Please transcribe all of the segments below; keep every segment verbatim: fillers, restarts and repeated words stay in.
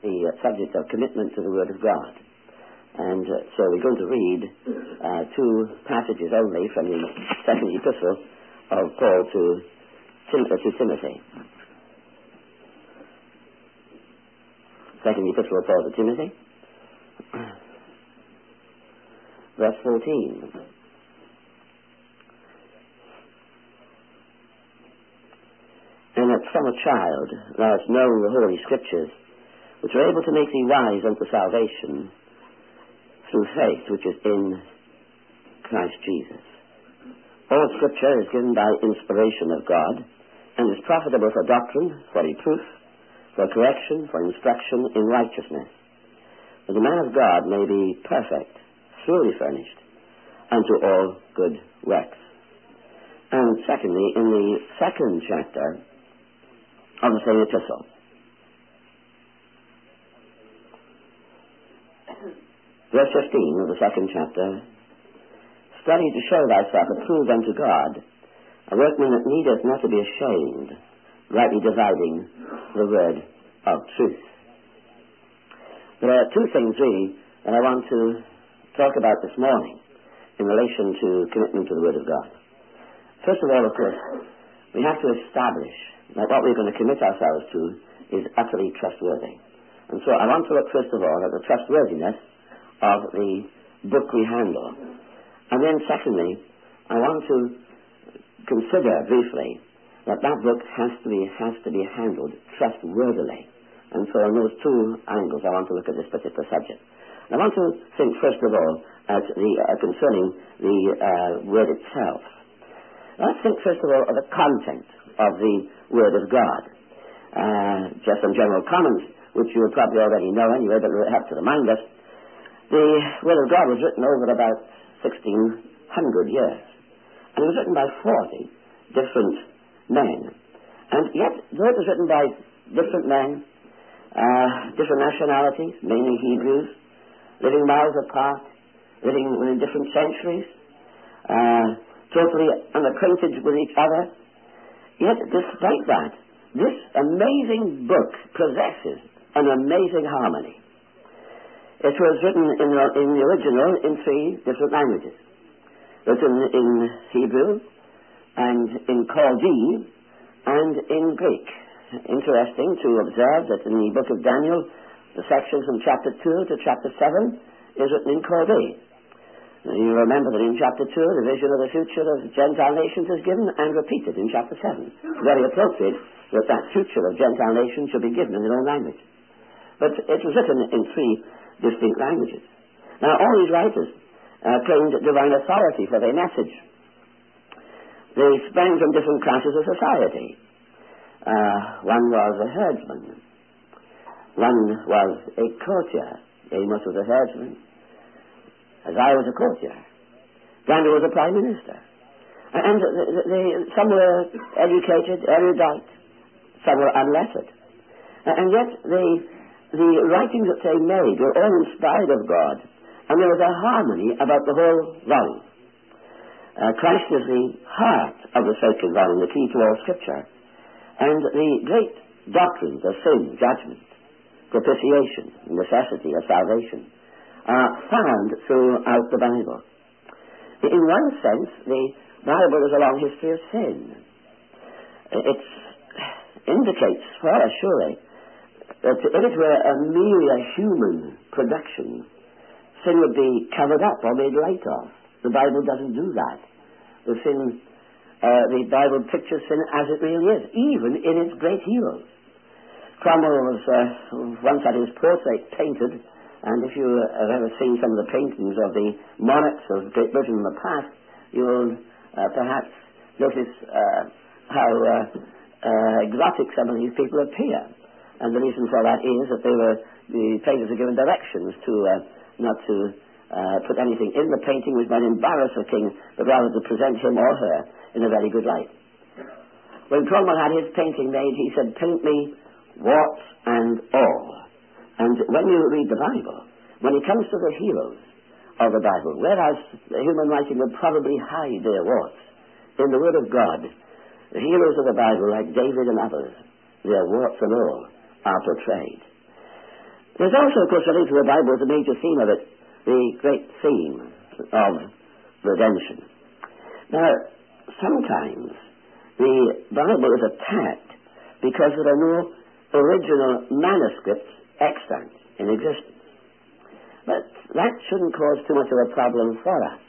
the uh, subject of commitment to the Word of God. And uh, so we're going to read uh, two passages only from the second epistle of Paul to, Tim- uh, to Timothy. Second epistle of Paul to Timothy, verse fourteen. And that from a child thou hast known the Holy Scriptures, which are able to make thee wise unto salvation through faith which is in Christ Jesus. All Scripture is given by inspiration of God, and is profitable for doctrine, for reproof, for correction, for instruction in righteousness, that the man of God may be perfect, thoroughly furnished, unto all good works. And secondly, in the second chapter of the same epistle, verse fifteen of the second chapter, study to show thyself approved unto God, a workman that needeth not to be ashamed, rightly dividing the word of truth. There are two things really that I want to talk about this morning in relation to commitment to the Word of God. First of all, of course, we have to establish that what we're going to commit ourselves to is utterly trustworthy. And so I want to look first of all at the trustworthiness of the book we handle. And then secondly, I want to consider briefly that that book has to be has to be handled trustworthily. And so on those two angles I want to look at this particular subject. I want to think first of all at the uh, concerning the uh, word itself. Let's think first of all of the content of the Word of God. Uh, just some general comments, which you will probably already know anyway, but we'll have to remind us. The Word of God was written over about sixteen hundred years. And it was written by forty different men. And yet, though it was written by different men, uh, different nationalities, mainly Hebrews, living miles apart, living within different centuries, uh, totally unacquainted with each other, yet despite that, this amazing book possesses an amazing harmony. It was written in the, in the original in three different languages. Written in Hebrew, and in Chaldee, and in Greek. Interesting to observe that in the book of Daniel, the sections from chapter two to chapter seven is written in Chaldee. You remember that in chapter two, the vision of the future of Gentile nations is given and repeated in chapter seven. Very appropriate that that future of Gentile nations should be given in their own language. But it was written in three distinct languages. Now, all these writers uh, claimed divine authority for their message. They sprang from different classes of society. Uh, one was a herdsman. One was a courtier. Amos was a herdsman. Isaiah was a courtier. Daniel was a prime minister. And they, they, some were educated, erudite. Some were unlettered. And yet they, the writings that they made were all inspired of God. And there was a harmony about the whole volume. Uh, Christ is the heart of the sacred volume, the key to all Scripture. And the great doctrines of sin, judgment, propitiation, necessity of salvation are found throughout the Bible. In one sense, the Bible is a long history of sin. It indicates for us, surely, that if it were a merely a human production, sin would be covered up or made light of. The Bible doesn't do that. The sin, uh, the Bible pictures sin as it really is, even in its great heroes. Cromwell was uh, once had his portrait painted, and if you have ever seen some of the paintings of the monarchs of Great Britain in the past, you will uh, perhaps notice uh, how uh, uh, exotic some of these people appear. And the reason for that is that they were, the painters were given directions to uh, not to uh, put anything in the painting which might embarrass the king, but rather to present him or her in a very good light. When Cromwell had his painting made, he said, "Paint me warts and all." And when you read the Bible, when it comes to the heroes of the Bible, whereas the human writing would probably hide their warts, in the Word of God, the heroes of the Bible, like David and others, their warts and all are portrayed. There's also, of course, related to the Bible, the major theme of it, the great theme of redemption. Now, sometimes the Bible is attacked because there are no original manuscripts extant in existence. But that shouldn't cause too much of a problem for us.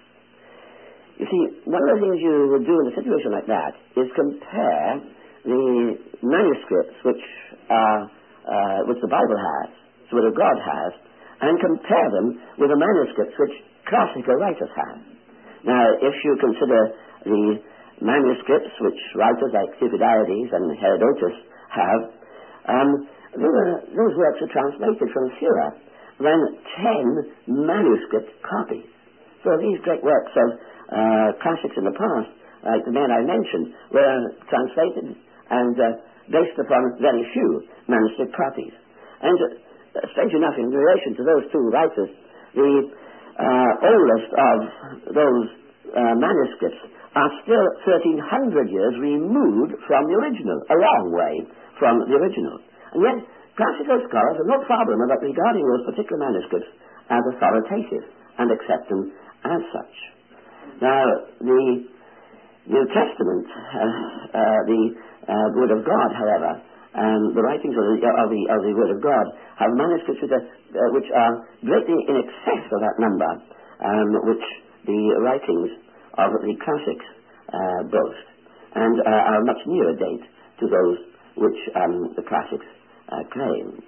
You see, one of the things you would do in a situation like that is compare the manuscripts which are, uh, which the Bible has, the Word of God has, and compare them with the manuscripts which classical writers have. Now, if you consider the manuscripts which writers like Thucydides and Herodotus have, um, those works are translated from fewer than ten manuscript copies. So these great works of uh, classics in the past, like the men I mentioned, were translated and uh, based upon very few manuscript copies. And uh, strange enough, in relation to those two writers, the uh, oldest of those uh, manuscripts are still thirteen hundred years removed from the original, a long way from the original. And yet, classical scholars have no problem about regarding those particular manuscripts as authoritative and accept them as such. Now, the New Testament, uh, uh, the uh, Word of God, however, and the writings of the, of the, of the Word of God have manuscripts which are, uh, which are greatly in excess of that number, um, which the writings of the classics uh, boast, and uh, are much nearer date to those which um, the classics uh, claim.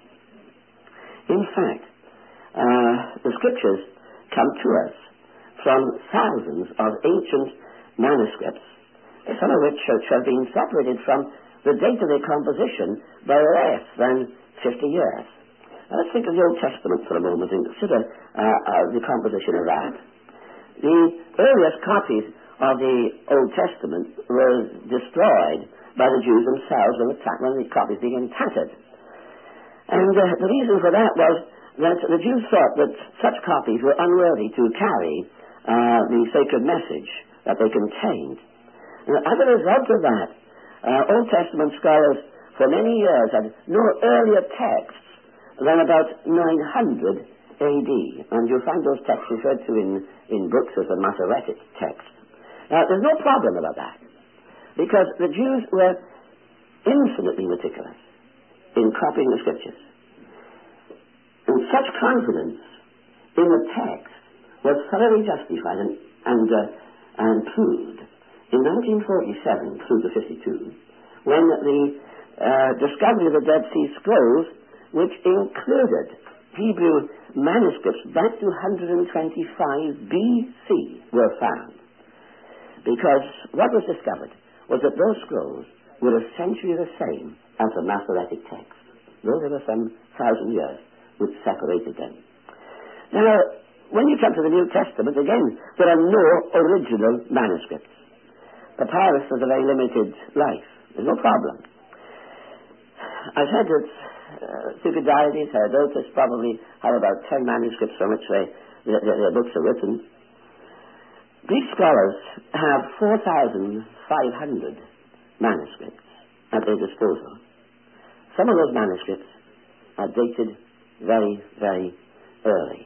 In fact, uh, the Scriptures come to us from thousands of ancient manuscripts, some of which have been separated from the date of their composition by less than fifty years. Now let's think of the Old Testament for a moment and consider uh, uh, the composition of that. The earliest copies of the Old Testament were destroyed by the Jews themselves when the, when the copies began tattered. And uh, the reason for that was that the Jews thought that such copies were unworthy to carry uh, the sacred message that they contained. And as a result of that, uh, Old Testament scholars for many years had no earlier texts than about nine hundred A D. And you'll find those texts referred to in, in books as the Masoretic text. Now, there's no problem about that, because the Jews were infinitely meticulous in copying the Scriptures. And such confidence in the text was thoroughly justified and, and, uh, and proved in nineteen forty-seven through to fifty-two, when the uh, discovery of the Dead Sea Scrolls, which included Hebrew manuscripts back to one hundred twenty-five B C, were found. Because what was discovered was that those scrolls were essentially the same as the Masoretic text, though there were some thousand years which separated them. Now, when you come to the New Testament, again, there are no original manuscripts. Papyrus has a very limited life. There's no problem. I've heard that uh, Thucydides, Herodotus probably have about ten manuscripts from which they, their, their books are written. Greek scholars have four thousand five hundred manuscripts at their disposal. Some of those manuscripts are dated very, very early.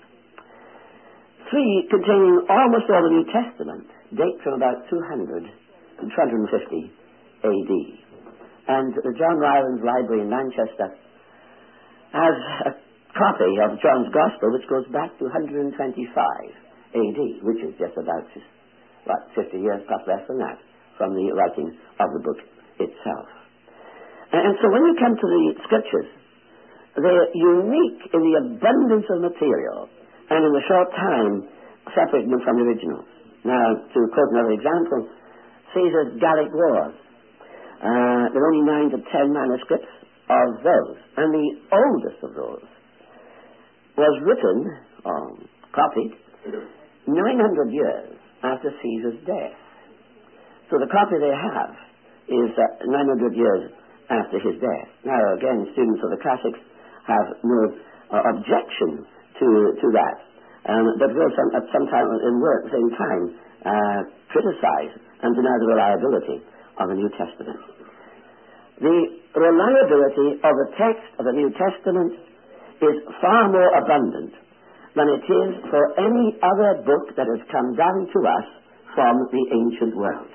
Three, containing almost all the New Testament, date from about two hundred to two hundred fifty A D. And the John Rylands Library in Manchester has a copy of John's Gospel which goes back to one hundred twenty-five A D, which is just about, what, fifty years, perhaps less than that, from the writing of the book itself. And so when you come to the Scriptures, they're unique in the abundance of material and in the short time separating them from the originals. Now, to quote another example, Caesar's Gallic Wars. Uh, there are only nine to ten manuscripts of those, and the oldest of those was written, or copied, nine hundred years after Caesar's death. So the copy they have is uh, nine hundred years after his death. Now, again, students of the classics have no uh, objection to to that, um, but will some, at some time in work, same time, uh, criticize and deny the reliability of the New Testament. The reliability of the text of the New Testament is far more abundant than it is for any other book that has come down to us from the ancient world.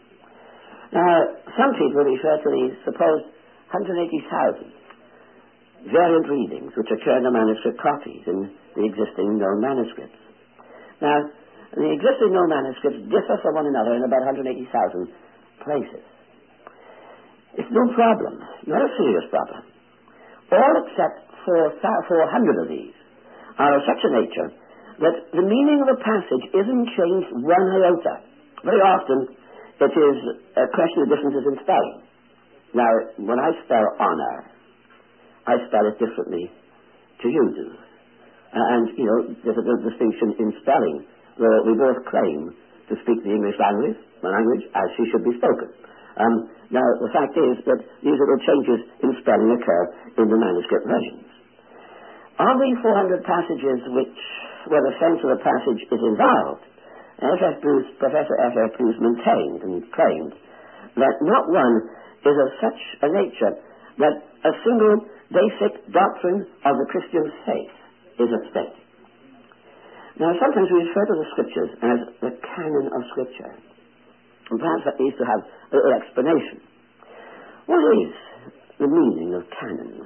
Now, some people refer to these supposed one hundred eighty thousand variant readings which occur in the manuscript copies in the existing known manuscripts. Now, the existing known manuscripts differ from one another in about one hundred eighty thousand places. It's no problem, not a serious problem. All except for four hundred of these are of such a nature that the meaning of a passage isn't changed one iota. Very often it is a question of differences in spelling. Now, when I spell honor, I spell it differently to you do. And, you know, there's a distinction in spelling, where we both claim to speak the English language, the language as she should be spoken. Um, now, the fact is that these little changes in spelling occur in the manuscript versions. Of the four hundred passages which, where the sense of the passage is involved, F F Bruce, Professor F F Bruce maintained and claimed that not one is of such a nature that a single basic doctrine of the Christian faith is at stake. Now, sometimes we refer to the Scriptures as the canon of Scripture. And perhaps that needs to have a little explanation. What is the meaning of canon?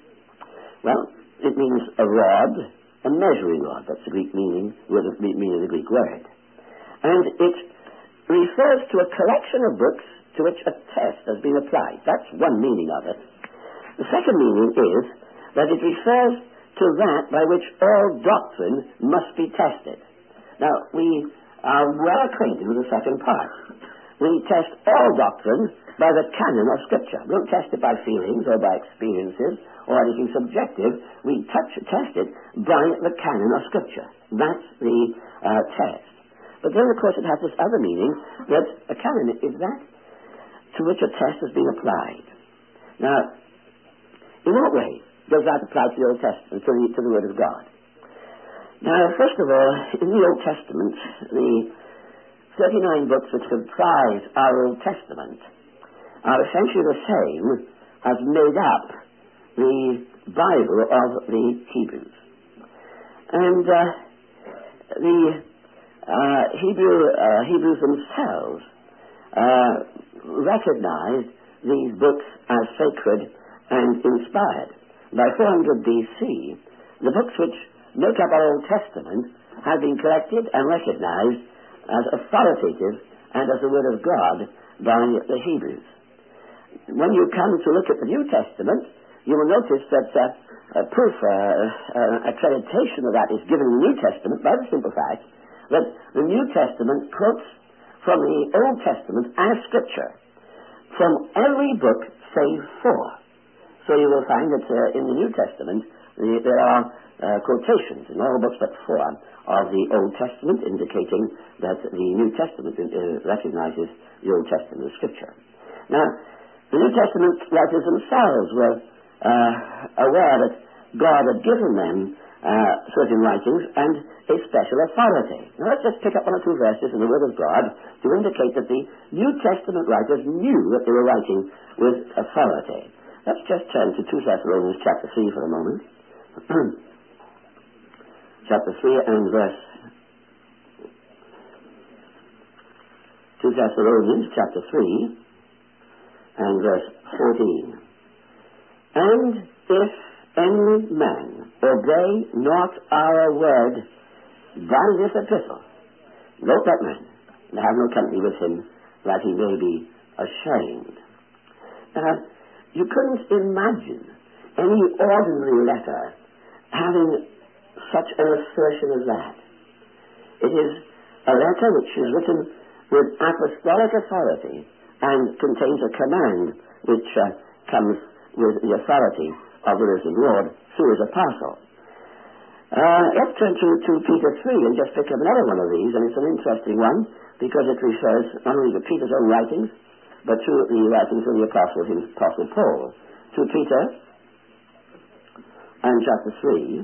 Well, it means a rod, a measuring rod. That's the Greek meaning, the meaning of the Greek word. And it refers to a collection of books to which a test has been applied. That's one meaning of it. The second meaning is that it refers to that by which all doctrine must be tested. Now, we are well acquainted with the second part. We test all doctrine by the canon of Scripture. We don't test it by feelings or by experiences or anything subjective. We touch, test it by the canon of Scripture. That's the uh, test. But then, of course, it has this other meaning that a canon is that to which a test has been applied. Now, in what way does that apply to the Old Testament, to the, to the Word of God? Now, first of all, in the Old Testament, the thirty-nine books which comprise our Old Testament are essentially the same as made up the Bible of the Hebrews. And uh, the uh, Hebrew, uh, Hebrews themselves uh, recognized these books as sacred and inspired. By four hundred B C, the books which make up our Old Testament have been collected and recognized as authoritative and as the Word of God by the Hebrews. When you come to look at the New Testament, you will notice that uh, a proof, uh, uh, accreditation of that is given in the New Testament by the simple fact that the New Testament quotes from the Old Testament as Scripture from every book save four. So you will find that uh, in the New Testament the, there are uh, quotations in all books but four of the Old Testament, indicating that the New Testament uh, recognizes the Old Testament as Scripture. Now, the New Testament writers themselves were uh, aware that God had given them uh, certain writings and a special authority. Now, let's just pick up one or two verses in the Word of God to indicate that the New Testament writers knew that they were writing with authority. Let's just turn to two Thessalonians chapter three for a moment. Chapter three and verse... two Thessalonians chapter three and verse fourteen. And if any man obey not our word by this epistle, note that man, and have no company with him, that he may be ashamed. Now, you couldn't imagine any ordinary letter having such an assertion as that. It is a letter which is written with apostolic authority and contains a command which uh, comes with the authority of the risen Lord through his apostle. Uh, let's turn to, to Peter three and just pick up another one of these, and it's an interesting one because it refers not only to Peter's own writings, but to the writings of the apostle, his apostle Paul. To Peter and chapter three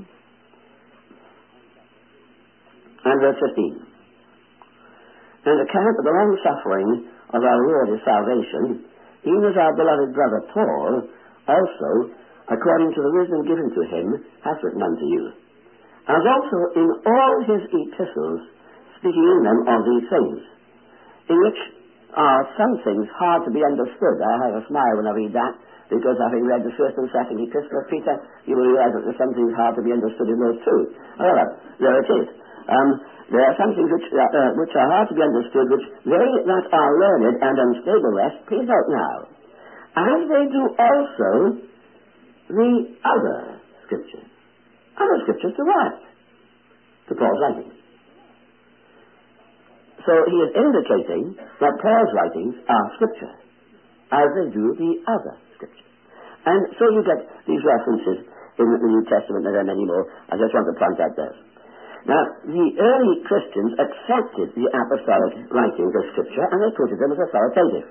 and verse fifteen. And account of the long suffering of our Lord is salvation, even as our beloved brother Paul also according to the wisdom given to him, hath written unto you, as also in all his epistles, speaking in them of these things, in which are some things hard to be understood. I have a smile when I read that, because having read the first and second epistle of Peter, you will realize that there's some things hard to be understood in those too. However, there it is. Um, there are some things which, uh, uh, which are hard to be understood, which they that are learned and unstable rest, please note now, as they do also the other scriptures. Other scriptures to what? To Paul's writings. So he is indicating that Paul's writings are scripture, as they do the other scriptures. And so you get these references in the New Testament, and there are many more. I just want to point out those. Now, the early Christians accepted the apostolic writings as scripture, and they treated them as authoritative.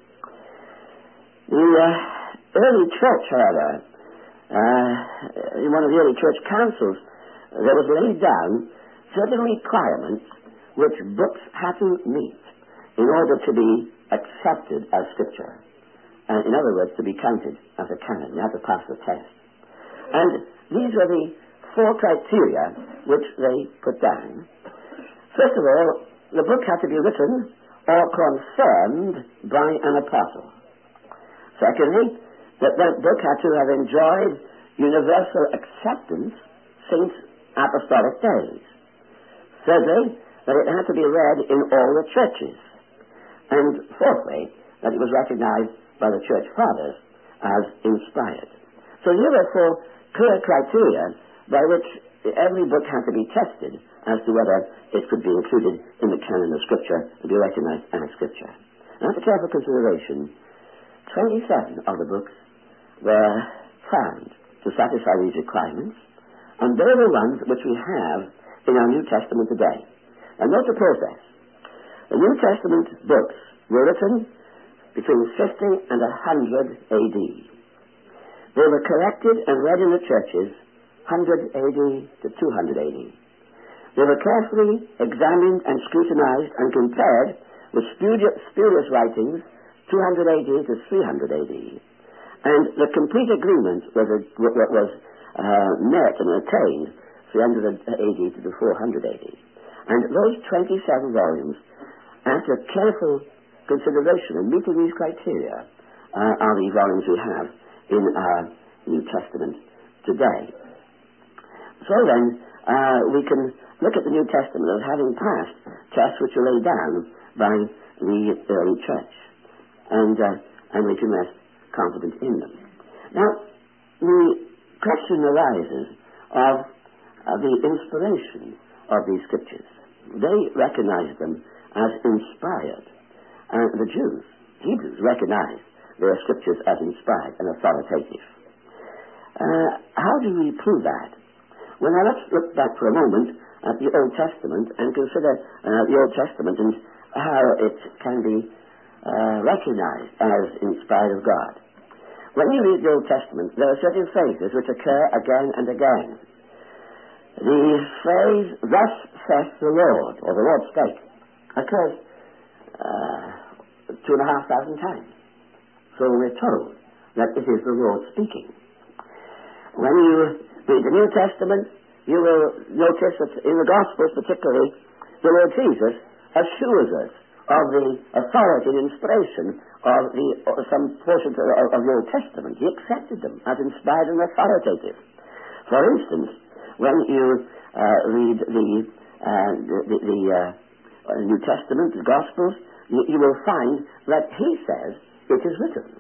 The uh, early church, however, uh, in one of the early church councils, there was laid down certain requirements which books had to meet in order to be accepted as scripture. And in other words, to be counted as a canon. You had to pass the test. And these were the four criteria which they put down. First of all, the book had to be written or confirmed by an apostle. Secondly, that that book had to have enjoyed universal acceptance since apostolic days. Thirdly, that it had to be read in all the churches. And fourthly, that it was recognized by the church fathers as inspired. So here are four clear criteria by which every book had to be tested as to whether it could be included in the canon of Scripture to be recognized as Scripture. Now, for careful consideration, twenty-seven of the books were found to satisfy these requirements, and they're the ones which we have in our New Testament today. And note the process. The New Testament books were written between fifty and one hundred A D. They were collected and read in the churches one hundred A D to two hundred A D. They were carefully examined and scrutinized and compared with spurious, spurious writings two hundred A D to three hundred A D. And the complete agreement was, a, was uh, met and attained three hundred A D to the four hundred A D. And those twenty-seven volumes, after careful consideration and meeting these criteria, uh, are the volumes we have in our New Testament today. So then, uh, we can look at the New Testament as having passed tests which were laid down by the early church, and uh, and we can rest confident in them. Now, the question arises of uh, the inspiration of these scriptures. They recognized them as inspired, and the Jews, Hebrews, recognized their scriptures as inspired and authoritative. Uh, how do we prove that? Well, now let's look back for a moment at the Old Testament and consider uh, the Old Testament and how it can be uh, recognized as inspired of God. When you read the Old Testament, there are certain phrases which occur again and again. The phrase, "Thus saith the Lord," or "the Lord spake," occurs uh, two and a half thousand times. So we're told that it is the Lord speaking. When you read the New Testament, you will notice that in the Gospels particularly, the Lord Jesus assures us of the authority and inspiration of the, of some portions of, of the Old Testament. He accepted them as inspired and authoritative. For instance, when you uh, read the, uh, the, the, the uh, New Testament, the Gospels, you, you will find that he says, "It is written."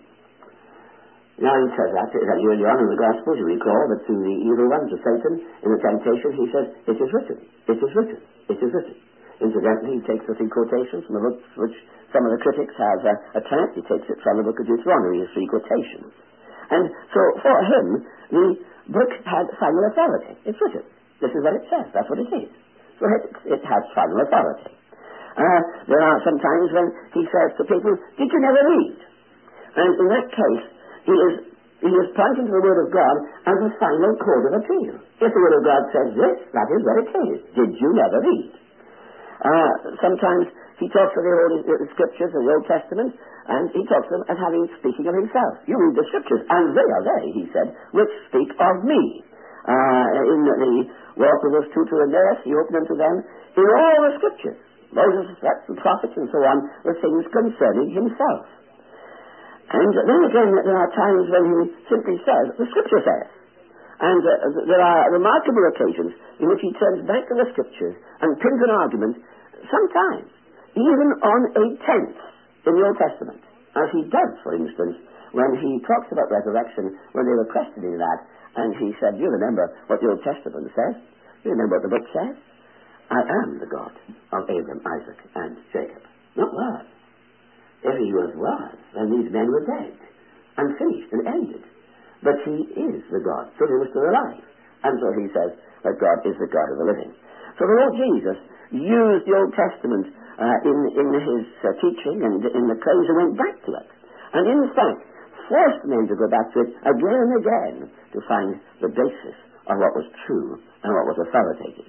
Now he says that, that early on in the Gospels, you recall that to the evil one, to Satan, in the temptation, he says, "It is written, it is written, it is written." Incidentally, he takes the three quotations from the books which some of the critics have uh, attacked. He takes it from the book of Deuteronomy, his three quotations. And so for him, the book had final authority. It's written. This is what it says. That's what it is. So it, it has final authority. Uh, there are some times when he says to people, "Did you never read?" And in that case, he is, he is pointing to the Word of God as a final court of appeal. If the Word of God says this, that is what it is. Did you never read? Uh, sometimes He talks of the Holy the Scriptures of the Old Testament, and he talks of them as having speaking of himself. You read the Scriptures, and they are they, he said, which speak of me. Uh, in the walk with us two to and there, he opened unto them in all the Scriptures. Moses, the prophets, and so on, were things concerning himself. And then again, there are times when he simply says, the Scripture says. And uh, there are remarkable occasions in which he turns back to the Scriptures and pins an argument, sometimes even on a tense in the Old Testament, as he does, for instance, when he talks about resurrection, when they were questioning that, and he said, do you remember what the Old Testament says? Do you remember what the book says? I am the God of Abraham, Isaac, and Jacob. Not was. If he was was, then these men were dead, and finished, and ended. But he is the God, so he was still alive. And so he says that God is the God of the living. So the Lord Jesus used the Old Testament uh, in, in his uh, teaching and in the claims and went back to it. And in fact, forced men to go back to it again and again to find the basis of what was true and what was authoritative.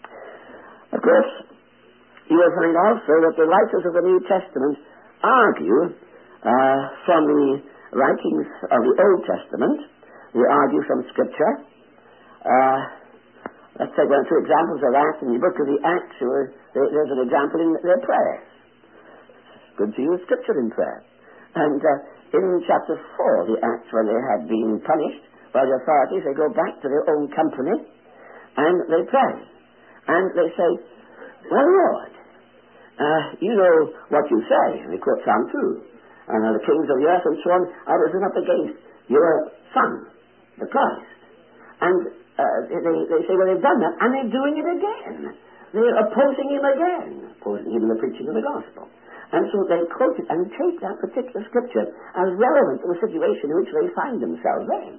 Of course, you will find also that the writers of the New Testament argue uh, from the writings of the Old Testament. They argue from Scripture. Uh, let's take one or two examples of that. In the book of the Acts, there's an example in their prayers. It's good to use Scripture in prayer. And uh, in chapter four, the Acts, when they had been punished by the authorities, they go back to their own company and they pray. And they say, well, Lord, uh, you know what you say. And they quote Psalm two. And uh, the kings of the earth and so on are risen up against your Son, the Christ. And uh, they, they say, well, they've done that, and they're doing it again. They're opposing him again, opposing him in the preaching of the gospel. And so they quote it and take that particular scripture as relevant to the situation in which they find themselves in.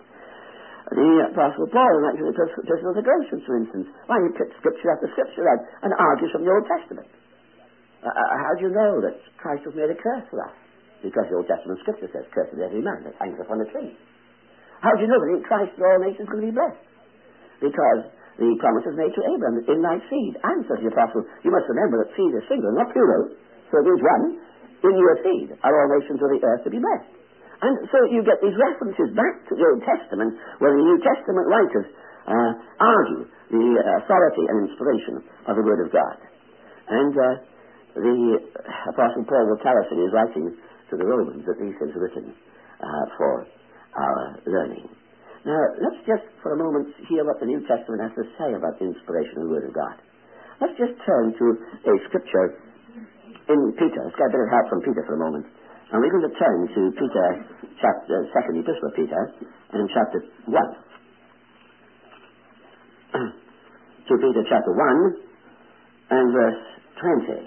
The Apostle Paul, in the Epistle to the Galatians, for instance, why he picks scripture after scripture out and argues from the Old Testament. Uh, how do you know that Christ was made a curse for us? Because the Old Testament scripture says, cursed is every man that hangs upon a tree. How do you know that in Christ all nations will be blessed? Because the promise is made to Abraham, in thy seed. And, says the Apostle, you must remember that seed is singular, not plural. So there's one, in your seed are all nations of the earth to be blessed. And so you get these references back to the Old Testament, where the New Testament writers uh, argue the authority and inspiration of the Word of God. And uh, the Apostle Paul will tell us in his writings to the Romans that these things are written uh, for our learning. Now, let's just for a moment hear what the New Testament has to say about the inspiration of the Word of God. Let's just turn to a scripture in Peter. Let's get a bit of help from Peter for a moment. And we're going to turn to Peter, chapter, second epistle of Peter, and in chapter one. To Peter chapter one, and verse twenty.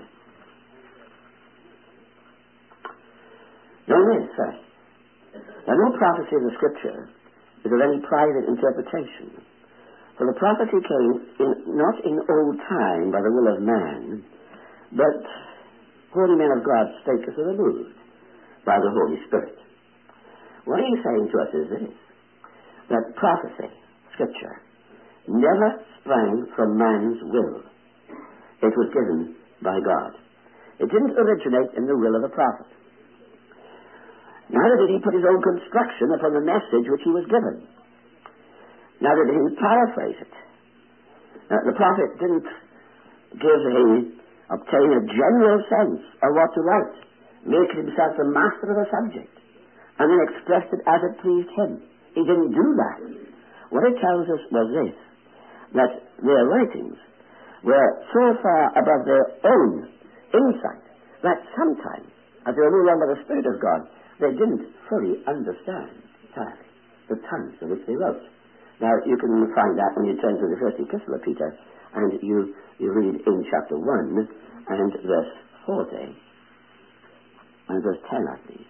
Know this first. Now, no prophecy of the Scripture is of any private interpretation. For the prophecy came in, not in old time by the will of man, but holy men of God spake as they were moved by the Holy Spirit. What he's saying to us is this, that prophecy, Scripture, never sprang from man's will. It was given by God. It didn't originate in the will of the prophet. Neither did he put his own construction upon the message which he was given. Neither did he paraphrase it. Now, the prophet didn't give a, obtain a general sense of what to write, make himself the master of a subject, and then express it as it pleased him. He didn't do that. What it tells us was this, that their writings were so far above their own insight that sometimes, as they were moved on by the Spirit of God, they didn't fully understand entirely the tongues in which they wrote. Now, you can find that when you turn to the first epistle of Peter, and you, you read in chapter one and verse forty, and verse ten, I believe.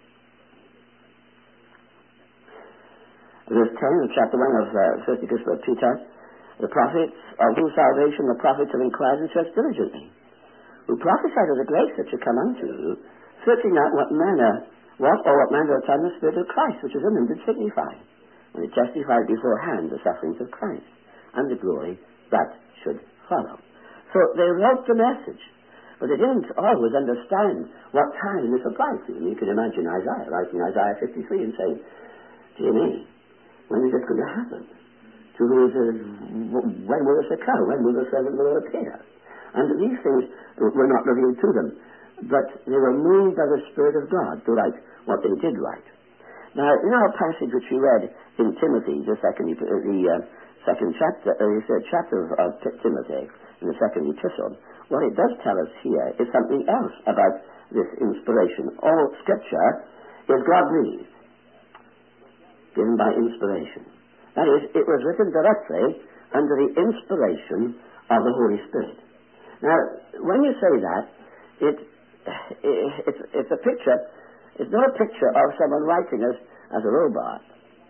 Verse ten of chapter one of the uh, first epistle of Peter, the prophets of whose salvation the prophets have inquired and searched diligently, who prophesied of the grace that should come unto you, searching out what manner What or what manner of time the Spirit of Christ, which is in them, did signify, when it testified beforehand the sufferings of Christ, and the glory that should follow. So they wrote the message, But they didn't always understand what time this applied to. And you can imagine Isaiah writing Isaiah fifty-three and saying, dear me, when is this going to happen? To who is it, when will this occur? When will the servant of the Lord appear? And these things were not revealed to them, but they were moved by the Spirit of God to write what they did write. Now, in our passage which we read in Timothy, the second, the uh, second chapter, uh, the third chapter of, of T- Timothy, in the second epistle, what it does tell us here is something else about this inspiration. All Scripture is God-breathed, given by inspiration. That is, it was written directly under the inspiration of the Holy Spirit. Now, when you say that, it, it it's, it's a picture, it's not a picture of someone writing as, as a robot.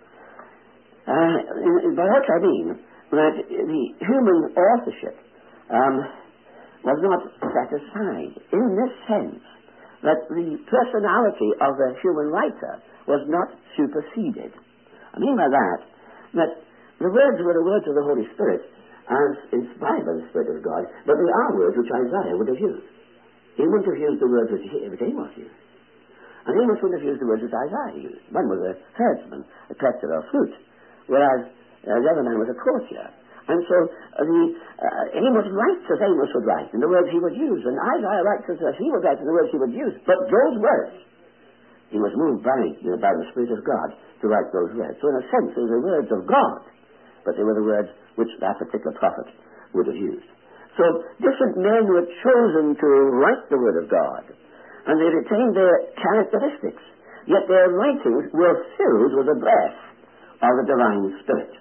Uh, by that I mean that the human authorship um, was not set aside in this sense that the personality of the human writer was not superseded. I mean by that that the words were the words of the Holy Spirit as inspired by the Spirit of God, but they are words which Isaiah would have used. He wouldn't have used the words which, which Amos used. And Amos wouldn't have used the words which Isaiah used. One was a herdsman, a collector of fruit, whereas uh, the other man was a courtier. And so uh, the, uh, Amos writes as Amos would write, in the words he would use, and Isaiah writes as he would write in the words he would use. But those words, he was moved by, you know, by the Spirit of God to write those words. So in a sense, they were the words of God, but they were the words which that particular prophet would have used. So different men were chosen to write the Word of God, and they retained their characteristics, yet their writings were filled with the breath of the divine Spirit.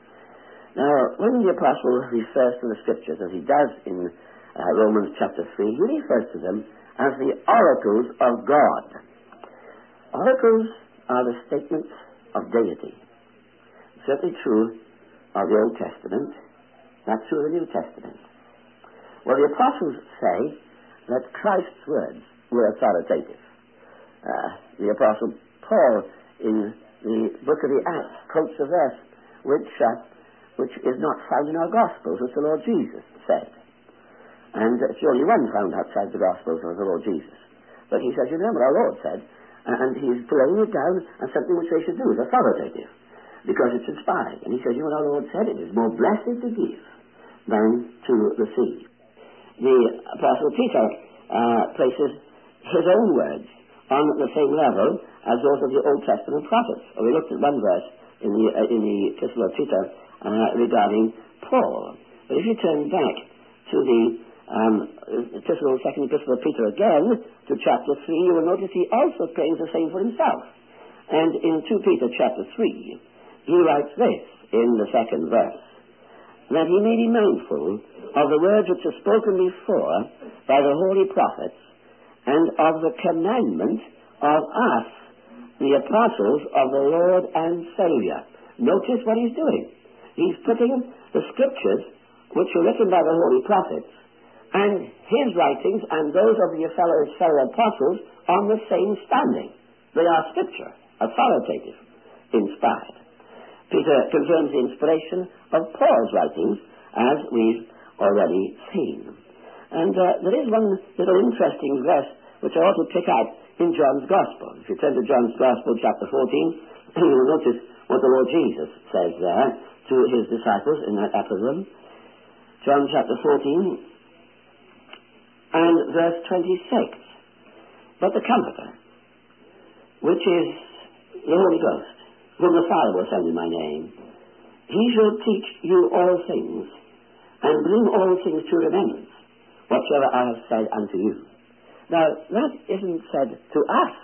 Now, when the Apostle refers to the Scriptures, as he does in uh, Romans chapter three, he refers to them as the oracles of God. Oracles are the statements of deity. Certainly true of the Old Testament. That's true of the New Testament. Well, the Apostles say that Christ's words were authoritative. Uh, the Apostle Paul, in the book of the Acts, quotes a verse which, uh, which is not found in our Gospels, which the Lord Jesus said. And it's the only one found outside the Gospels of the Lord Jesus. But he says, you remember, our Lord said, and he's laying it down as something which they should do is authoritative, because it's inspired. And he says, you know what our Lord said? It is more blessed to give than to receive. The Apostle Peter uh, places his own words on the same level as those of the Old Testament prophets. We looked at one verse in the, uh, in the Epistle of Peter uh, regarding Paul. But if you turn back to the um, epistle, second Epistle of Peter again, to chapter three, you will notice he also claims the same for himself. And in Second Peter chapter three, he writes this in the second verse, that he may be mindful of the words which are spoken before by the holy prophets, and of the commandment of us, the apostles of the Lord and Saviour. Notice what he's doing. He's putting the Scriptures, which were written by the holy prophets, and his writings and those of the fellow, fellow apostles on the same standing. They are Scripture, authoritative, inspired. Peter confirms the inspiration of Paul's writings, as we've already seen. And uh, there is one little interesting verse which I ought to pick out in John's Gospel. If you turn to John's Gospel, chapter fourteen, you will notice what the Lord Jesus says there to his disciples in that upper room. John chapter fourteen and verse twenty-six. But the Comforter, which is the Holy Ghost, whom the Father will send in my name, he shall teach you all things, and bring all things to remembrance, whatsoever I have said unto you. Now, that isn't said to us.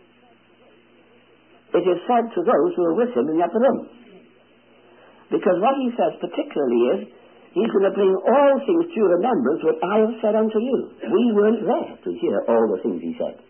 It is said to those who are with him in the upper room. Because what he says particularly is, he's going to bring all things to remembrance what I have said unto you. We weren't there to hear all the things he said.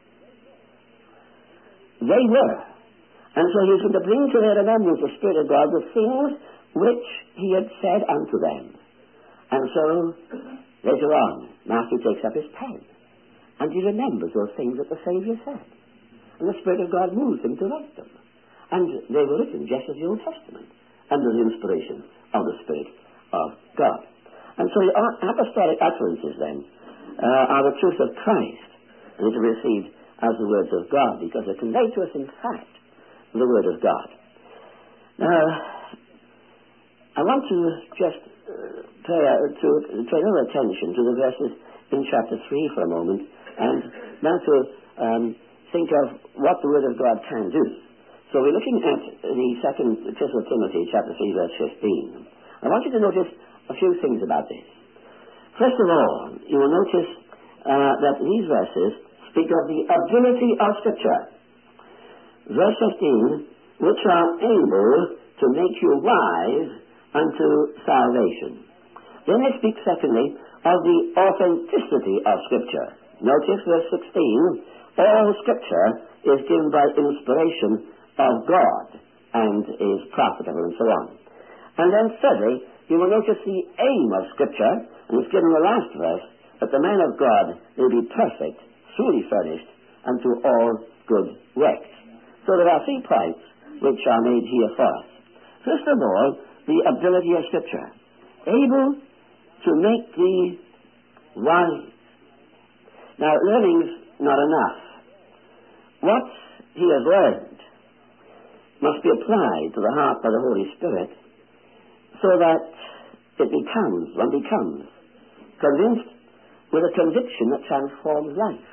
They were. And so he's going to bring to their remembrance the Spirit of God the things which he had said unto them. And so, later on, Matthew takes up his pen, and he remembers those things that the Saviour said. And the Spirit of God moves him to write them. And they were written just as the Old Testament, under the inspiration of the Spirit of God. And so the apostolic utterances then uh, are the truth of Christ, and to be received as the words of God, because they convey to us, in fact, the Word of God. Now, I want to just uh, pay, uh, to, pay a little attention to the verses in chapter three for a moment, and now to um, think of what the Word of God can do. So we're looking at the second epistle of Timothy, chapter three, verse fifteen. I want you to notice a few things about this. First of all, you will notice uh, that these verses speak of the ability of Scripture. Verse fifteen, which are able to make you wise unto salvation. Then they speak, secondly, of the authenticity of Scripture. Notice verse sixteen, all Scripture is given by inspiration of God and is profitable, and so on. And then thirdly, you will notice the aim of Scripture, and it's given in the last verse, that the man of God may be perfect, truly furnished, unto all good works. So there are three points which are made here for us. First of all, the ability of Scripture. Able to make thee wise. Now, learning's not enough. What he has learned must be applied to the heart by the Holy Spirit, so that it becomes, one becomes, convinced with a conviction that transforms life.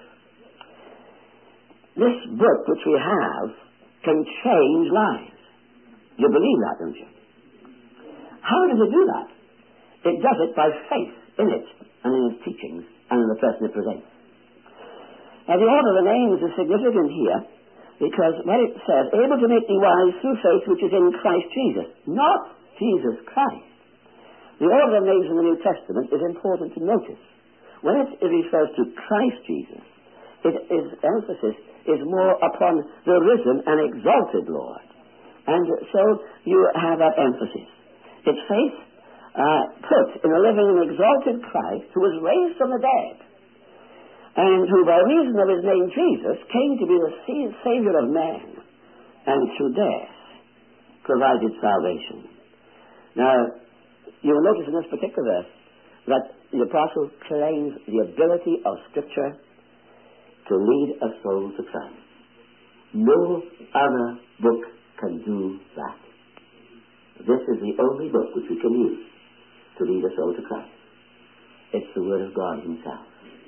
This book which we have can change lives. You believe that, don't you? How does it do that? It does it by faith in it and in its teachings and in the person it presents. Now, the order of the names is significant here, because what it says, able to make thee wise through faith which is in Christ Jesus, not Jesus Christ. The order of names in the New Testament is important to notice. When it refers to Christ Jesus, it is, emphasis is more upon the risen and exalted Lord. And so you have that emphasis. It's faith uh, put in the living and exalted Christ, who was raised from the dead, and who by reason of his name Jesus came to be the Savior of man, and through death provided salvation. Now, you will notice in this particular verse that the apostle claims the ability of Scripture to lead a soul to Christ. No other book can do that. This is the only book which we can use to lead a soul to Christ. It's the Word of God Himself.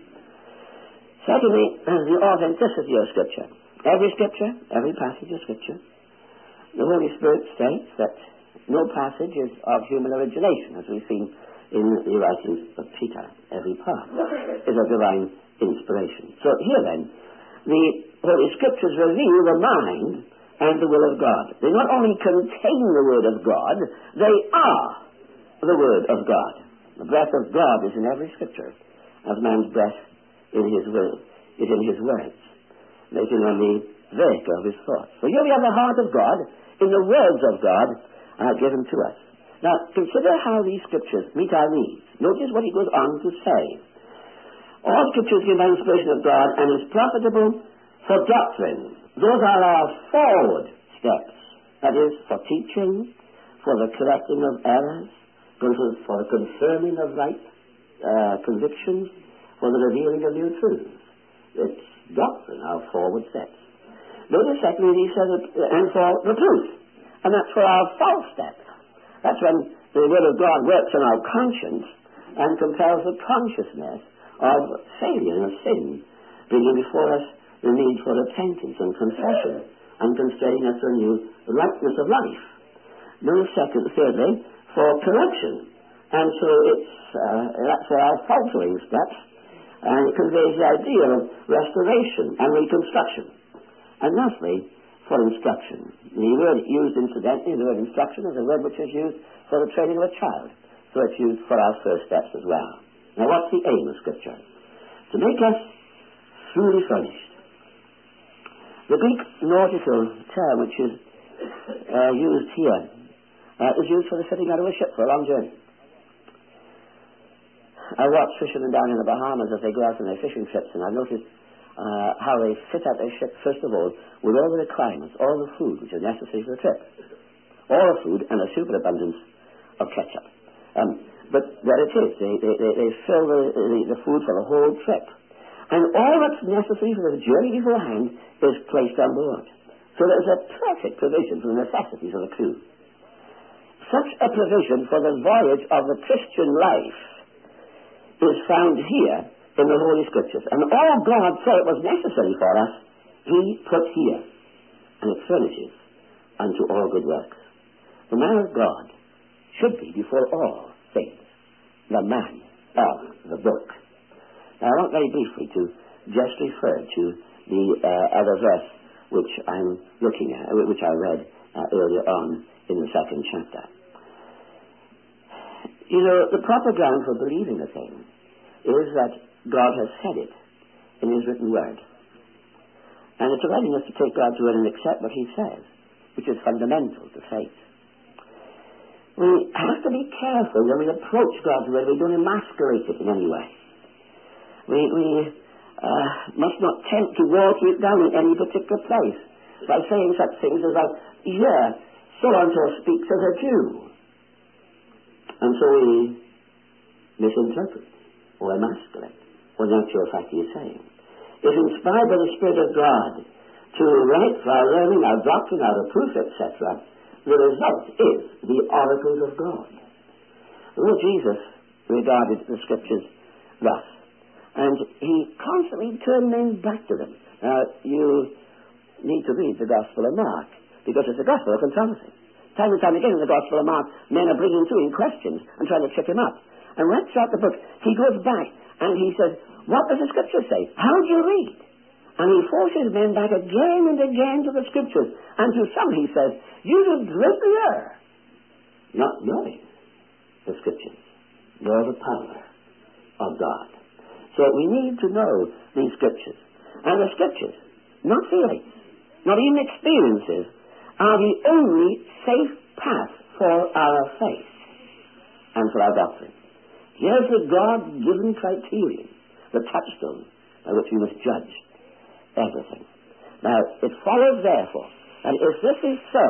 Secondly, the authenticity of Scripture. Every Scripture, every passage of Scripture, the Holy Spirit states that no passage is of human origination, as we've seen in the writings of Peter. Every part is of divine inspiration. So here then, the Holy Scriptures reveal the mind and the will of God. They not only contain the Word of God, they are the Word of God. The breath of God is in every Scripture, as man's breath in his will is in his words, making them the vehicle of his thoughts. So here we have the heart of God in the words of God uh, given to us. Now, consider how these Scriptures meet our needs. Notice what he goes on to say. All Scriptures given by inspiration of God and is profitable for doctrine. Those are our forward steps. That is, for teaching, for the correcting of errors, for the confirming of right uh, convictions, for the revealing of new truths. It's doctrine, our forward steps. Notice, secondly, he says, and for reproof. And that's for our false steps. That's when the Word of God works on our conscience and compels the consciousness of failure and of sin, bringing before us the need for repentance and confession, and constraining us to a new rightness of life. Notice, second, thirdly, for correction. And so it's uh, that's for our faltering steps, and it conveys the idea of restoration and reconstruction. And lastly, for instruction. The word used incidentally, the word instruction, is a word which is used for the training of a child. So it's used for our first steps as well. Now, what's the aim of Scripture? To make us truly furnished. The Greek nautical term which is uh, used here uh, is used for the fitting out of a ship for a long journey. I watch fishermen down in the Bahamas as they go out on their fishing trips, and I noticed uh, how they fit out their ship, first of all, with all the requirements, all the food which is necessary for the trip. All the food and a superabundance of ketchup. Um, but there it is. They, they, they, they fill the, the, the food for the whole trip. And all that's necessary for the journey beforehand is placed on board. So there's a perfect provision for the necessities of the crew. Such a provision for the voyage of the Christian life is found here in the Holy Scriptures. And all God said it was necessary for us, He put here. And it furnishes unto all good works. The man of God should be, before all things, the man of the book. Now, I want very briefly to just refer to the uh, other verse which I'm looking at, which I read uh, earlier on in the second chapter. You know, the proper ground for believing a thing is that God has said it in His written word. And it's a readiness to take God's word and accept what He says, which is fundamental to faith. We have to be careful when we approach God's word. We don't emasculate it in any way. We, we uh, must not tempt to water it down in any particular place by saying such things as, like, yeah, so-and-so speaks as a Jew. And so we misinterpret or emasculate what in actual fact He is saying. Is inspired by the Spirit of God to write for our learning, our doctrine, our reproof, et cetera, the result is the oracles of God. The Lord Jesus regarded the Scriptures thus, and He constantly turned men back to them. Now, you need to read the Gospel of Mark, because it's a Gospel of controversy. Time and time again in the Gospel of Mark, men are bringing to him questions and trying to trip him up. And right throughout the book, he goes back and he says, what does the Scripture say? How do you read? And he forces men back again and again to the Scriptures. And to some he says, you will greatly err, not knowing the Scriptures, nor the power of God. So we need to know these Scriptures. And the Scriptures, not feelings, not even experiences, are the only safe path for our faith and for our doctrine. Here's the God-given criterion, the touchstone by which we must judge everything. Now, it follows, therefore, and if this is so,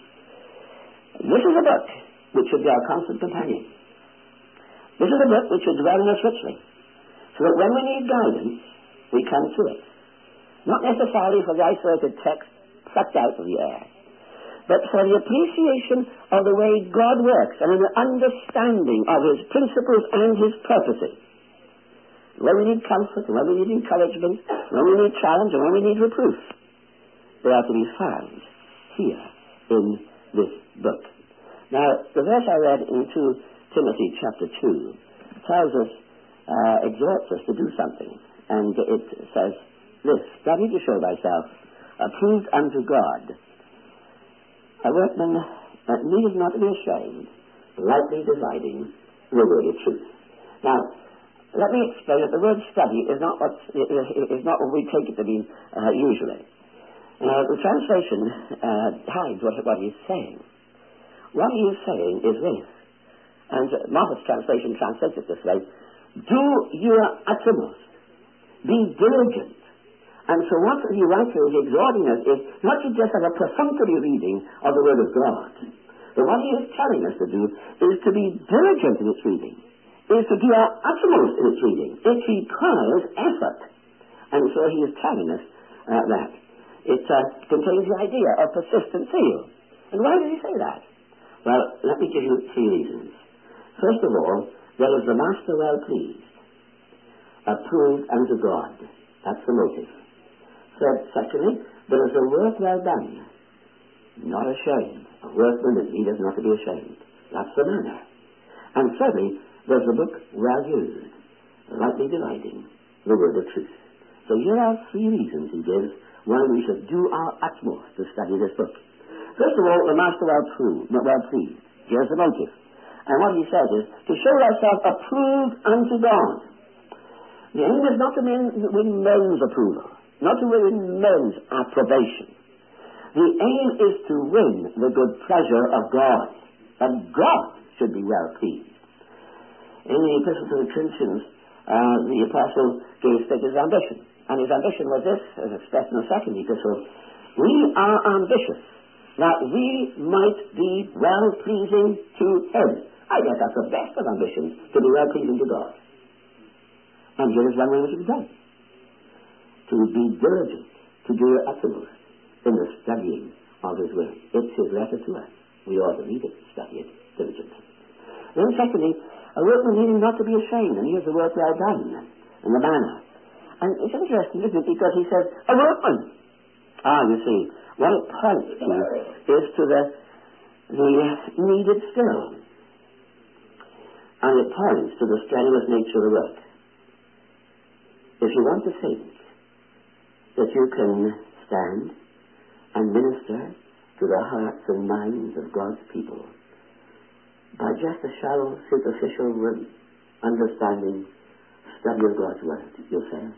this is a book which should be our constant companion. This is a book which should dwell in us richly, so that when we need guidance, we come to it. Not necessarily for the isolated text sucked out of the air, but for the appreciation of the way God works and an understanding of His principles and His purposes. When we need comfort, and when we need encouragement, when we need challenge, and when we need reproof, they are to be found here in this book. Now, the verse I read in Second Timothy chapter two tells us, uh, exhorts us to do something, and it says this, study to show thyself approved unto God, a workman that needeth not to be ashamed, rightly dividing the word of truth. Now, let me explain that the word study is not what, is not what we take it to be uh, usually. Uh, the translation uh, hides what, what he is saying. What he is saying is this, and Moffat's translation translates it this way, do your uttermost, be diligent. And so what the writer is exhorting us is not to just have a perfunctory reading of the Word of God, but what he is telling us to do is to be diligent in its reading, is to do our uttermost in its reading. It requires effort. And so he is telling us uh, that. It uh, contains the idea of persistent zeal. And why does he say that? Well, let me give you three reasons. First of all, there is the master well pleased, approved unto God. That's the motive. Third, secondly, there is a work well done, not ashamed, a workman that needeth not to be ashamed. That's the manner. And thirdly, there's the book well used, rightly dividing the word of truth. So here are three reasons he gives why we should do our utmost to study this book. First of all, the master well proved, not well pleased. Here's the motive. And what he says is, to show thyself approved unto God. The aim is not to win men's approval, not to win men's approbation. The aim is to win the good pleasure of God, that God should be well pleased. In the Epistle to the Corinthians, uh, the Apostle gave state his ambition. And his ambition was this, as expressed in the second epistle, we are ambitious that we might be well-pleasing to Him I guess that's the best of ambitions, to be well-pleasing to God. And here is one way which is done. To be diligent, to do your uttermost in the studying of His Word. It's His letter to us. We ought to read it, study it diligently. Then secondly, a workman needing not to be ashamed, and here's the work well done, in the manner. And it's interesting, isn't it, because he says, a workman. Ah, you see, what it points to is to the, the needed skill. And it points to the strenuous nature of the work. If you want to think that you can stand and minister to the hearts and minds of God's people by just a shallow, superficial understanding, study of God's Word, you'll fail.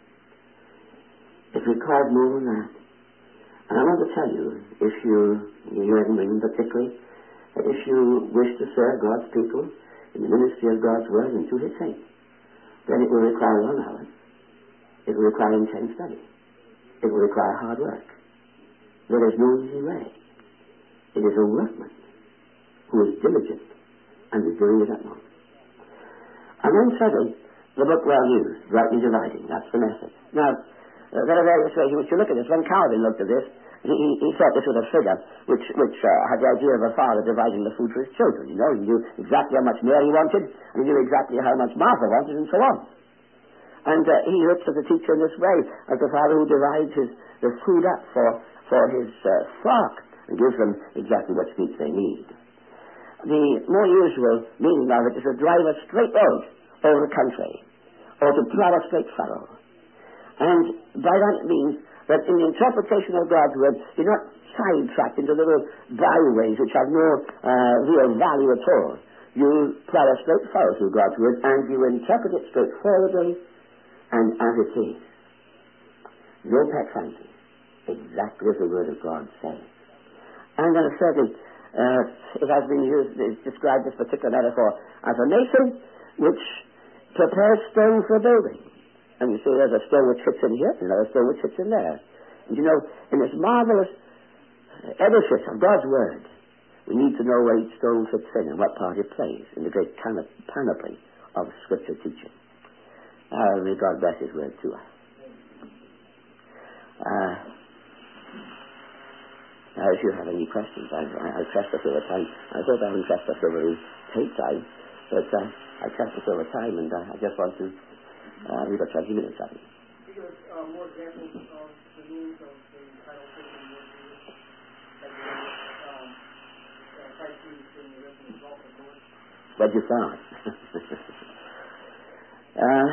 It requires more than that. And I want to tell you, if you, you in England particularly, that if you wish to serve God's people in the ministry of God's Word and to His saints, then it will require long hours. It will require intense study. It will require hard work. There is no easy way. It is a workman who is diligent and is doing his utmost. And then thirdly, the book well used, rightly dividing. That's the method. Now, uh, there are various ways in which you look at this. When Calvin looked at this, he, he, he thought this was a figure which, which uh, had the idea of a father dividing the food for his children. You know, he knew exactly how much Mary wanted, and he knew exactly how much Martha wanted, and so on. And uh, he looks at the teacher in this way, as the father who divides his, the food up for, for his uh, flock, and gives them exactly what speech they need. The more usual meaning of it is to drive a straight road over the country, or to plow a straight furrow. And by that it means that in the interpretation of God's Word, you're not sidetracked into little byways which have no uh, real value at all. You plow a straight furrow through God's Word, and you interpret it straightforwardly and as it is. No pet fancy. Exactly as the Word of God says. And then thirdly, uh, it has been used, it's described this particular metaphor as a mason which prepares stone for building. And you see there's a stone which fits in here, another stone which fits in there. And you know, in this marvelous edifice of God's Word, we need to know where each stone fits in and what part it plays in the great panoply of Scripture teaching. Uh, may God bless His Word to us. Uh, now, if you have any questions, I, I, I trust us over time. I hope I haven't trust us over the tape time, but uh, I trust us over time, and uh, I just want to. Uh, we've got twenty minutes, I think. Give us uh, more examples of the means of the title taking the that um, Christ used in the rest of the Gulf of Lord. What you found? uh,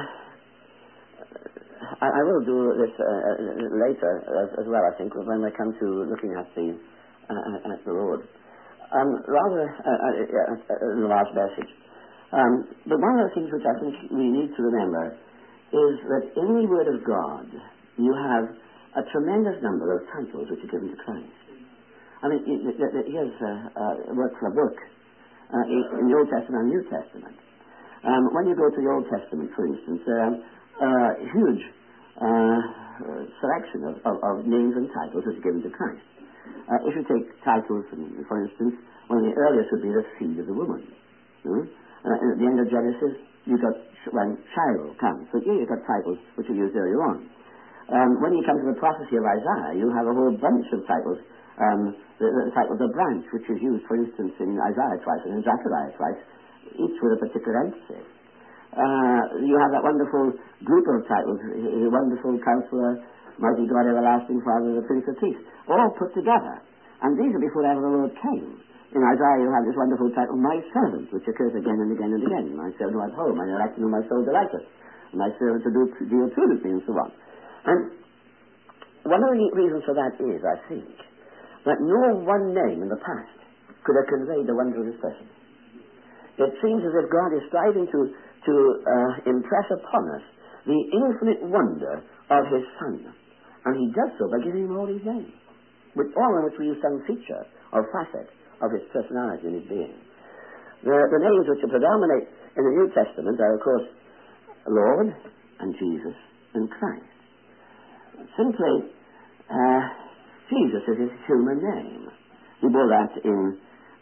I, I will do this uh, later as, as well, I think, when we come to looking at the uh, at the Lord. Um, rather, uh, uh, uh, in the last message. Um, but one of the things which I think we need to remember is that in the Word of God you have a tremendous number of titles which are given to Christ. I mean, here's a word for a book uh, in the Old Testament and New Testament. Um, when you go to the Old Testament, for instance, there are a huge uh, selection of, of, of names and titles which are given to Christ. Uh, if you take titles, for instance, one of the earliest would be the seed of the woman. Hmm? Uh, at the end of Genesis, you got when Shiloh comes. So here you've got titles which are used earlier on. Um, when you come to the prophecy of Isaiah, you have a whole bunch of titles. Um, the, the title of the branch, which is used, for instance, in Isaiah twice and in Zechariah twice, each with a particular emphasis. Uh, you have that wonderful group of titles, a wonderful Counselor, Mighty God, Everlasting Father, the Prince of Peace, all put together. And these are before ever the Lord came. In Isaiah you have this wonderful title, My Servant, which occurs again and again and again. My servant who has home, my elect whom my soul delighteth. My servant to do deal prudently, and so on. And one of the reasons for that is, I think, that no one name in the past could have conveyed the wonder of His person. It seems as if God is striving to, to uh, impress upon us the infinite wonder of His Son. And He does so by giving Him all these names, with all in which we use some feature or facet of His personality and His being. The, the names which predominate in the New Testament are, of course, Lord and Jesus and Christ. Simply, uh, Jesus is His human name. He bore that in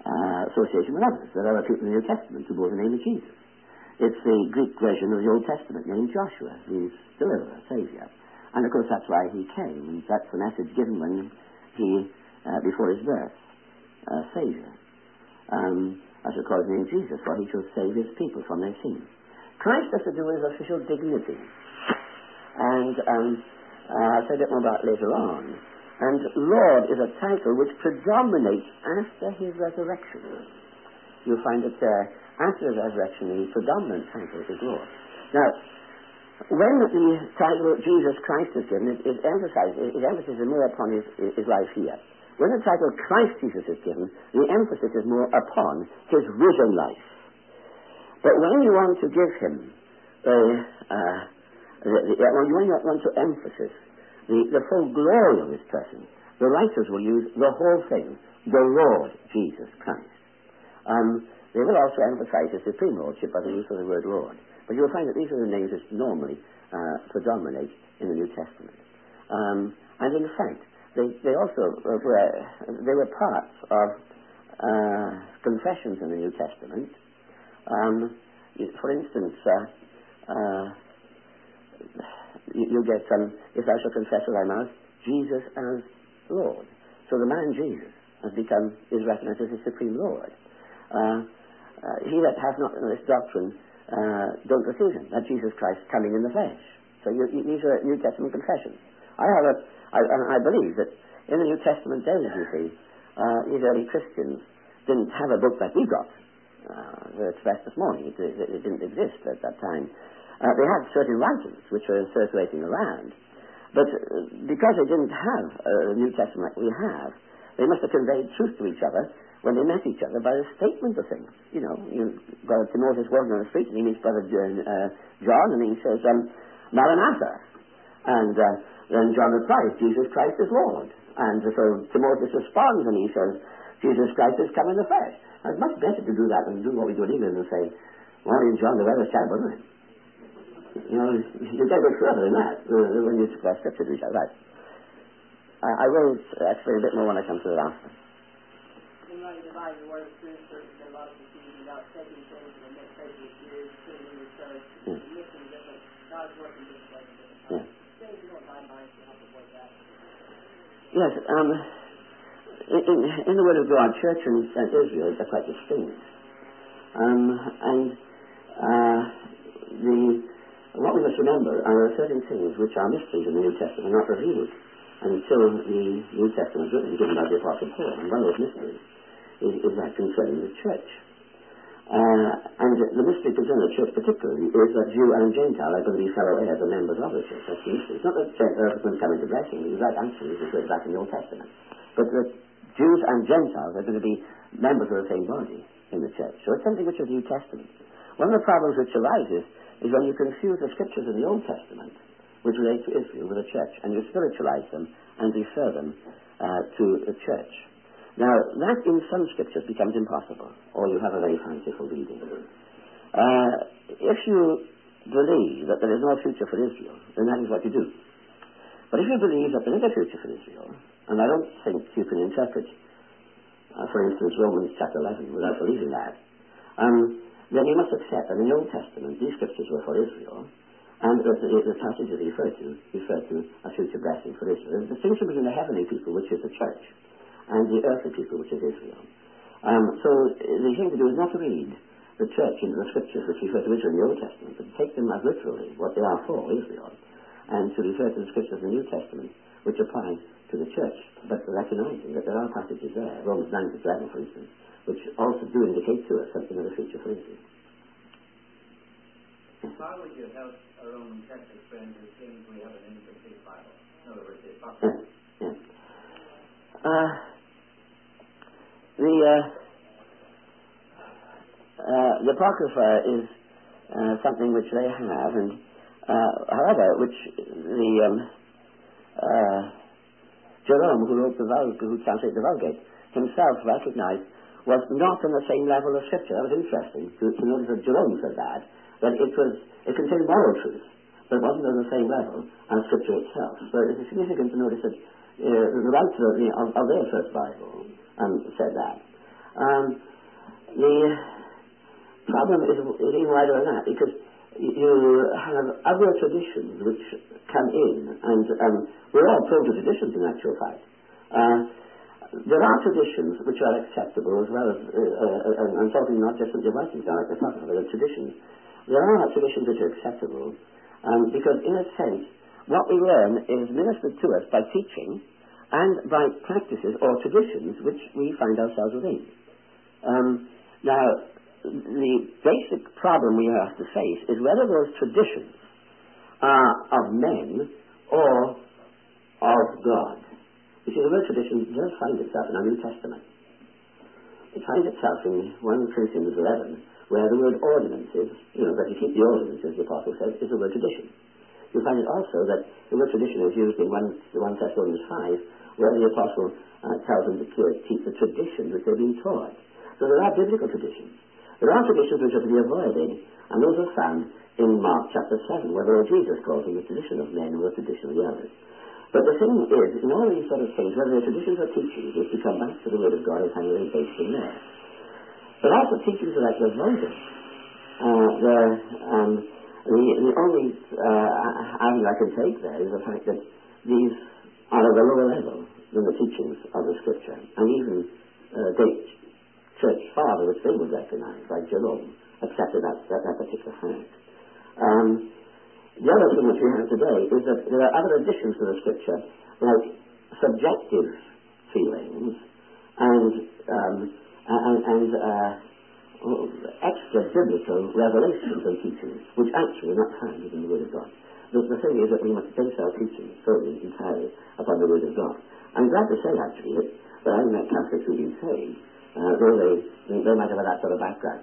uh, association with others. There are other people in the New Testament who bore the name of Jesus. It's the Greek version of the Old Testament named Joshua, who's deliverer, saviour. And of course that's why he came, and that's the message given when he, uh, before his birth, uh, saviour. Um, I shall call his name Jesus, for he shall save his people from their sins. Christ has to do with official dignity. And um, uh, I'll say a bit more about it later on. And Lord is a title which predominates after his resurrection. You'll find that uh, after his resurrection, the predominant title is Lord. Now, when the title Jesus Christ is given, it, it emphasizes, his emphasis is more upon his, his life here. When the title Christ Jesus is given, the emphasis is more upon his risen life. But when you want to give him a, uh, the, the, when you want to emphasize the, the full glory of his person, the writers will use the whole thing, the Lord Jesus Christ. Um, they will also emphasize his supreme lordship by the use of the word Lord. But you'll find that these are the names which normally uh, predominate in the New Testament. Um, and in fact, they, they also uh, were, they were parts of uh, confessions in the New Testament. Um, for instance, uh, uh, you, you get, um, if thou shalt confess with thy mouth, Jesus as Lord. So the man Jesus has become, is recognized as the supreme Lord. Uh, uh, he that hath not this doctrine, uh, don't receive him, that Jesus Christ coming in the flesh. So you, you, these are New Testament confessions. I have a, I, I believe that in the New Testament days, you see, uh, these early Christians didn't have a book like we got. Uh, they were expressed this morning. It, it, it didn't exist at that time. Uh, they had certain writings which were circulating around. But uh, because they didn't have a New Testament like we have, they must have conveyed truth to each other when they met each other by the statement of things. You know, you Brother Timotheus walking on the street and he meets Brother John, uh, John and he says, um, Maranatha. And uh, then John replies, Jesus Christ is Lord. And so Timotheus responds and he says, Jesus Christ has come in the flesh. Now, it's much better to do that than do what we do in England and say, well, in John, the weather's terrible, isn't it? You know, you get a bit further than that uh, when you express scripture to each other. Right. I, I will explain a bit more when I come to the last one. In writing the Bible, the word of truth, there's a lot of confusion about taking things and then taking it serious, putting it in the church, yeah. missing different, God's working different ways. Yeah. Things you don't mind mind to help avoid that. Yes, um, in, in, in the Word of God, Church and, and Israel are quite distinct. Um, and uh, the what we must remember are certain things which are mysteries in the New Testament, not revealed until the New Testament was written, given by the Apostle Paul. And one of those mysteries is, is that concerning the church. Uh, and the mystery concerning the church particularly is that Jew and Gentile are going to be fellow heirs and members of the church. That's the mystery. It's not that Gentiles are going to come into blessing, because that actually is referred back in the Old Testament. But that Jews and Gentiles are going to be members of the same body in the church. So it's something which is New Testament. One of the problems which arises is when you confuse the scriptures in the Old Testament which relate to Israel with the church, and you spiritualize them and refer them uh, to the church. Now, that in some scriptures becomes impossible, or you have a very fanciful reading. Uh, if you believe that there is no future for Israel, then that is what you do. But if you believe that there is a future for Israel, and I don't think you can interpret, uh, for instance, Romans chapter eleven without believing that, um, then you must accept that in the Old Testament these scriptures were for Israel, and that the, the passages refer to refer to a future blessing for Israel. There's a distinction between the heavenly people, which is the church, and the earthly people, which is Israel. Um, so the thing to do is not to read the church into the scriptures which refer to Israel in the Old Testament, but to take them as literally what they are for, Israel, and to refer to the scriptures in the New Testament which apply to the church, but recognizing that there are passages there, Romans nine to eleven, for instance, which also do indicate to us something of the future for Israel. How would you help a Roman Catholic friend who claims we have an incomplete Bible? In other words, the Apocrypha. Yeah, yeah. Uh, the, uh, uh, the Apocrypha is uh, something which they have, and uh, however, which the um, uh, Jerome, who wrote the Vulgate, who translated the Vulgate, himself recognized was not on the same level of Scripture. That was interesting to, to notice that Jerome said that, that it was it contained moral truth, but it wasn't on the same level as Scripture itself. So it's significant to notice that uh, the writer of, the, of, of their first Bible um, said that. Um, the problem is, is even wider than that, because you have other traditions which come in, and um, we're all prone to traditions in actual fact. Uh, there are traditions which are acceptable as well as, uh, uh, and I'm talking not just of the Western style, like the talking about the traditions. There are traditions which are acceptable, um, because in a sense, what we learn is ministered to us by teaching and by practices or traditions which we find ourselves within. Um, now, the basic problem we have to face is whether those traditions are of men or of God. You see, the word tradition does find itself in our New Testament. It finds itself in First Corinthians eleven, where the word ordinances, you know, that you keep the ordinances, the Apostle says, is the word tradition. You'll find it also that the word tradition is used in First Thessalonians five, where the Apostle uh, tells them to keep the traditions which they've been taught. So there are biblical traditions. There are traditions which are to be avoided, and those are found in Mark chapter seven, where the Lord Jesus calls them the tradition of men and the tradition of the elders. But the thing is, in all these sort of things, whether they're traditions or teachings, is to come back to the Word of God and find really based in there. But also teachings are like the Moses. Uh, the, um, the, the only uh, argument I can take there is the fact that these are at a lower level than the teachings of the Scripture. And even uh, great church fathers, which they would recognize, like Jerome, accepted that, that, that particular fact. Um, The other thing which we have today is that there are other additions to the Scripture, like subjective feelings and um, and, and uh, extra biblical revelations and teachings, which actually are not found in the Word of God. The, the thing is that we must base our teaching solely entirely upon the Word of God. I'm glad to say, actually, that, that I've met Catholics who've been saved, uh, though they, they, they might have that sort of background.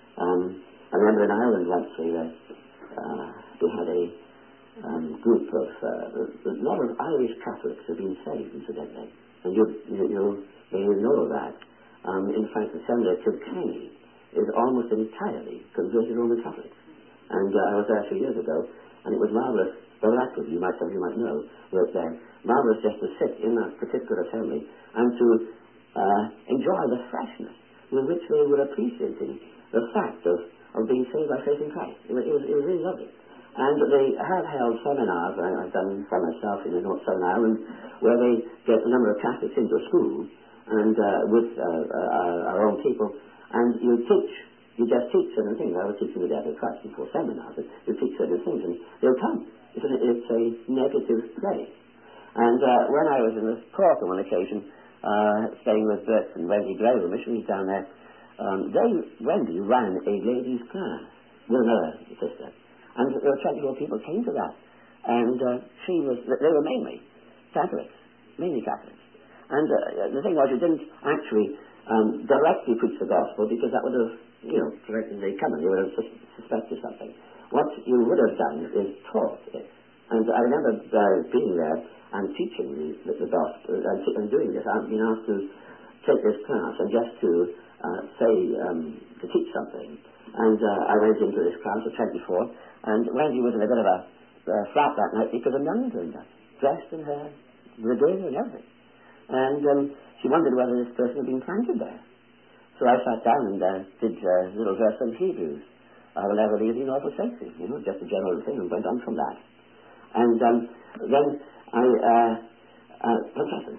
Um, I remember in Ireland once we uh, uh, we had a um, group of uh, a lot of Irish Catholics have been saved, incidentally, and you you, you, you know that. Um, in fact, the seminary at Kilkenny is almost entirely converted Roman Catholics, and uh, I was there a few years ago, and it was marvelous. Well, actually, you might some of you might know, was there marvelous just to sit in that particular assembly and to uh, enjoy the freshness with which they were appreciating the fact of, of being saved by faith in Christ. It was, it was, it was really lovely. And they have held seminars, I, I've done some myself in the North Southern Ireland, where they get a number of Catholics into a school and uh, with uh, uh, our own people, and you teach, you just teach certain things. I was teaching the Death of Christ before seminars, you teach certain things, and they'll come. It's a, it's a negative place. And uh, when I was in the Cork on one occasion, uh, staying with Bert and Wendy Gray, the missionaries down there, um, they, Wendy ran a ladies' class with another sister. And there were twenty-four people came to that. And uh, she was, they were mainly Catholics, mainly Catholics. And uh, the thing was, you didn't actually um, directly preach the gospel, because that would have, you know, directly they come and they would have sus- suspected something. What you would have done is taught it. And I remember uh, being there and teaching the, the, the gospel, and, t- and doing this. I've been asked to take this class and just to uh, say, um, to teach something. And uh, I went into this class of twenty-four, and Wendy was in a bit of a uh, flat that night because a nun turned up, dressed in her regalia and everything. And um, she wondered whether this person had been planted there. So I sat down and uh, did a uh, little verse from Hebrews. I will never leave you nor forsake you, you know, just a general thing, and went on from that. And um, then I, uh, uh, Professor.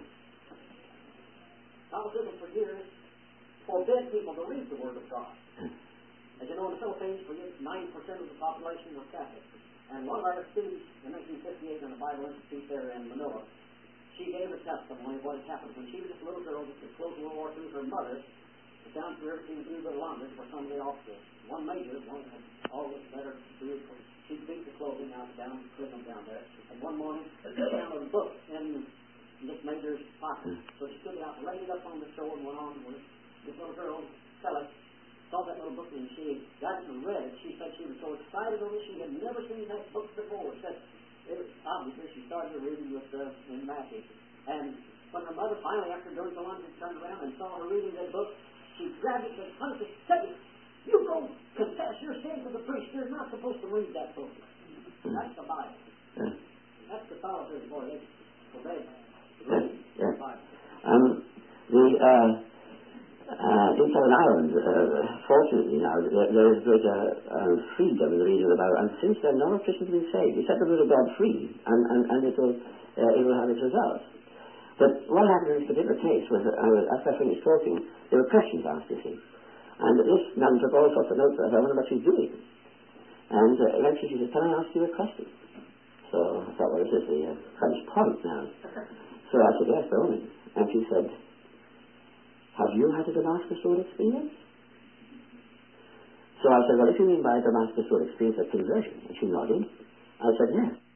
Catholicism for years forbid people to read the Word of God. As you know, in the Philippines, for years, ninety percent of the population was Catholic. And one of our students in nineteen fifty-eight in the Bible Institute there in Manila, she gave a testimony of what had happened. When she was just a little girl, just at close of World War Two, her mother was down through everything through the London for some of the officers. One major, one had always better do it. She'd beat the clothing out down, put them down there. And one morning, she found a book in this major's pocket. So she took it out, laid it up on the shore, and went on with it. This little girl, fella, saw that little book, and she got it and read it. She said she was so excited over it, she had never seen that book before. Said, it was, obviously, she started reading with uh, in Matthew. And when her mother finally, after going to lunch, turned around and saw her reading that book, she grabbed it and said, "Honey, say, you go confess your sins to the priest. You're not supposed to read that book." And that's the Bible. Yeah. That's Catholicism for it. For they Yeah. read Yeah. the Bible. Um, the uh, uh, Southern Ireland, uh, fortunately now, there, there is greater uh, freedom in the region of the Bible, and since then, no Christians have been saved. You set the word of God free, and, and, and it, will, uh, it will have its results. But what happened in this particular case was that I was, after I finished talking, there were questions asked, you see. And this man took all sorts of notes of that. I wondered what she's doing. And uh, eventually she said, can I ask you a question? So I thought, well, this is the uh, French point now. So I said, yes, go on. And she said, have you had a Damascus Road experience? So I said, well, if you mean by a Damascus Road experience of conversion, and she nodded, I said, yes.